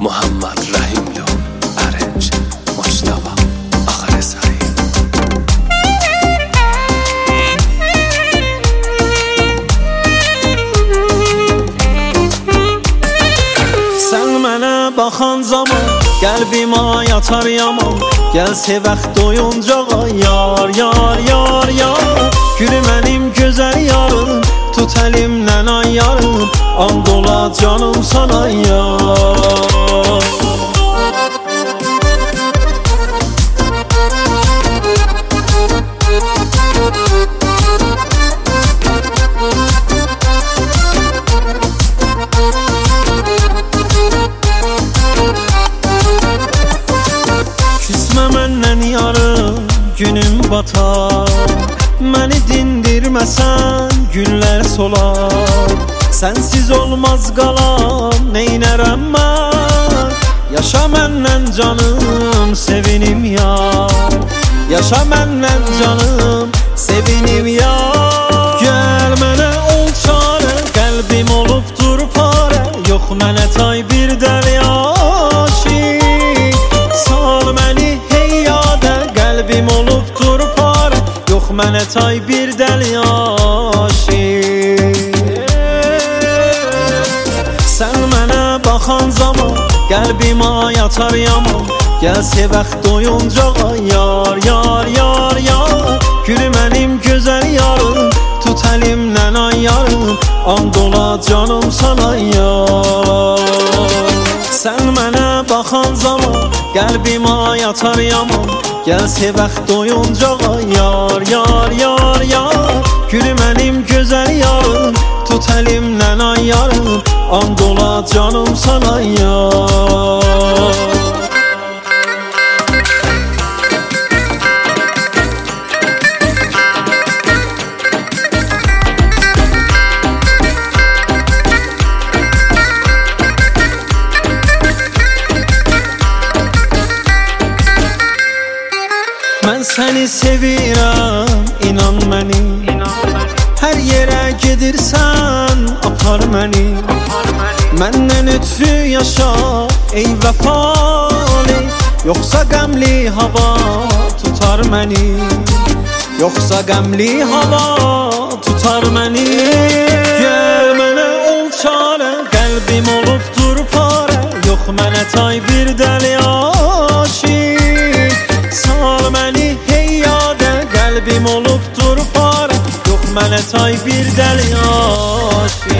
Muhammad Rahimlu Arrange Mustafa Ağaresari. Sen mənə baxan zaman qəlbimə yatar yaman. Gəl sevək doyuncağa yar yar yar yar. Gülü mənim gözəl yarım, tut əlimdən ay yarım. And ola canım sana yar. Küsmə məndən yarım, günüm batar. Məni dindirməsən günlər solar. Sənsiz olmaz qalam, neynərəm mən? Yaşa məndən canım, sevinim yar. Yaşa məndən canım, sevinim yar. Gəl mənə ol çarə, qəlbim olubdur parə. Yox mənə tay bir dəli aşiq. Sal məni hey yadə, qəlbim olubdur parə. Yox mənə tay bir dəli aşiq. Sən mənə baxan zaman qəlbimə yatar yaman. Gəl sevək doyuncağa yar yar yar yar. Gülü mənim gözəl yarım, tut əlimdən ay yarım. And ola canım sana yar. Sən mənə baxan zaman qəlbimə yatar yaman. Gəl sevək doyuncağa yar yar yar yar. Gülü mənim gözəl yarım, tut əlimdən ay yarım. And ola canım sana yar. Mən səni sevirəm, inan məni. Hər yerə gedirsən, apar məni. Məndən ötürü yaşa, ey vəfalı. Yoxsa qəmli hava tutar məni. Yoxsa qəmli hava tutar məni. Gəl mənə ol çarə, qəlbim olubdur parə. Yox mənə tay bir dəli aşiq. Sal məni hey yadə, qəlbim olubdur parə. Yox mənə tay bir dəli aşiq.